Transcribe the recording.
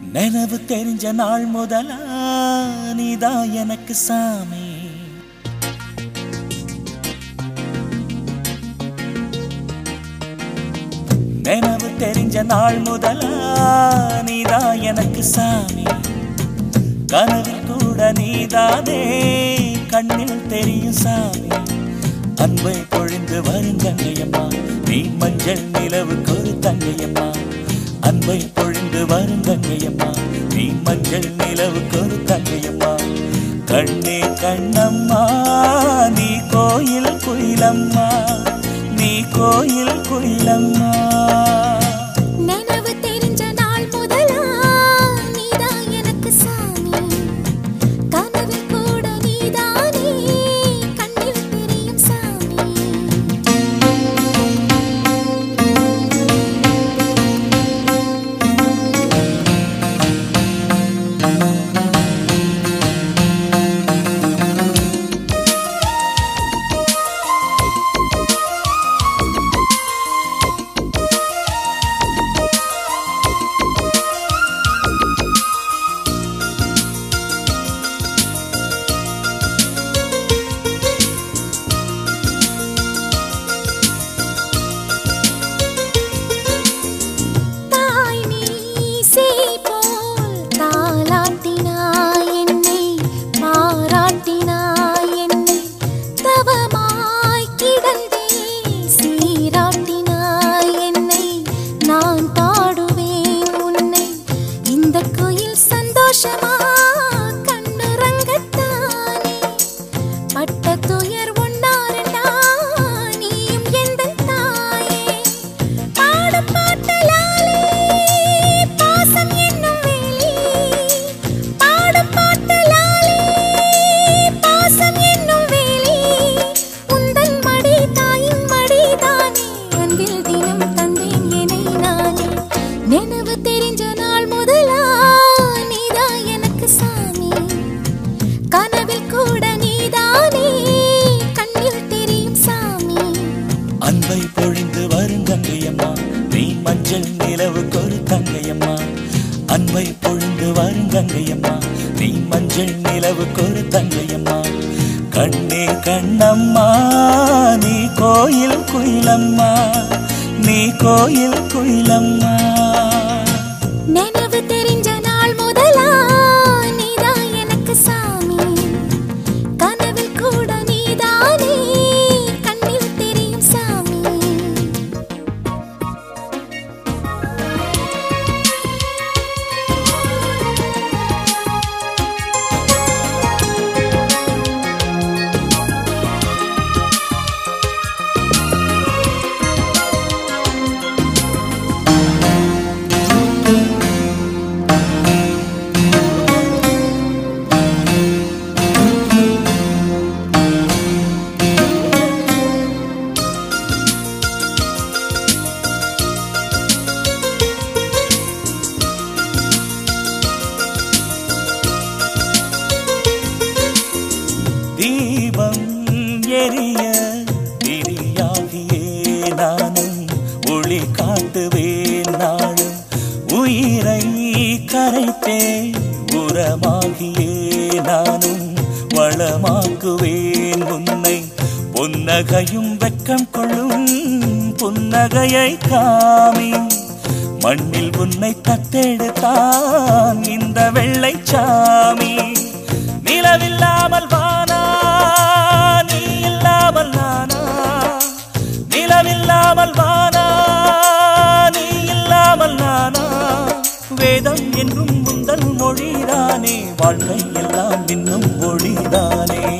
நினைவு தெரிஞ்ச நாள் முதலா நீதான் எனக்கு சாமி. நினைவு தெரிஞ்ச நாள் முதலா நீதான் எனக்கு சாமி. கனவில் கூட நீதானே கண்ணில் தெரியும் சாமி. அன்பை பொழிந்து வரும் தங்கையம்மா, நீ மஞ்சள் நிலவுக்கு ஒரு தங்கையம்மா. அன்பை பொழிந்து வரும் தங்கையம்மா, நீ மஞ்சள் நிலவுக்கு ஒரு தங்கையம்மா. கண்ணே கண்ணம்மா, நீ கோயில் குயிலம்மா, நீ கோயில் குயிலம்மா. அன்பை பொழிந்து வரும் தங்கையம்மா, நீ மஞ்சள் நிலவுக்கு ஒரு தங்கையம்மா. அன்பை பொழிந்து வரும் தங்கையம்மா, நீ மஞ்சள் நிலவுக்கு ஒரு தங்கையம்மா. கண்ணே கண்ணம்மா, நீ கோயில் குயிலம்மா, நீ கோயில் குயிலம்மா. நினைவு தெரிஞ்ச நாள் முதலா நீதான் எனக்கு சாமி. கனவில் கூட நீதானே கண்ணில் தெரியும் சாமி. தீபம் எரிய திரியாகியே நானும் ஒளி காட்டுவேன் நாளும். உயிரை கரைத்தே உரமாகியே நானும் வளமாக்குவேன் உன்னை. புன்னகையும் வெக்கம் கொள்ளும் புன்னகையை காமி. மண்ணில் உன்னை தத்தெடுத்தான் இந்த வெள்ளை சாமி. நிலவில்லாமல் வானா, நீ இல்லாமல் நானா. நிலவில்லாமல் வானா, நீ இல்லாமல் நானா. வேதம் என்றும் உந்தன் மொழிதானே, வாழ்க்கை எல்லாம் இன்னும் ஒளிதானே.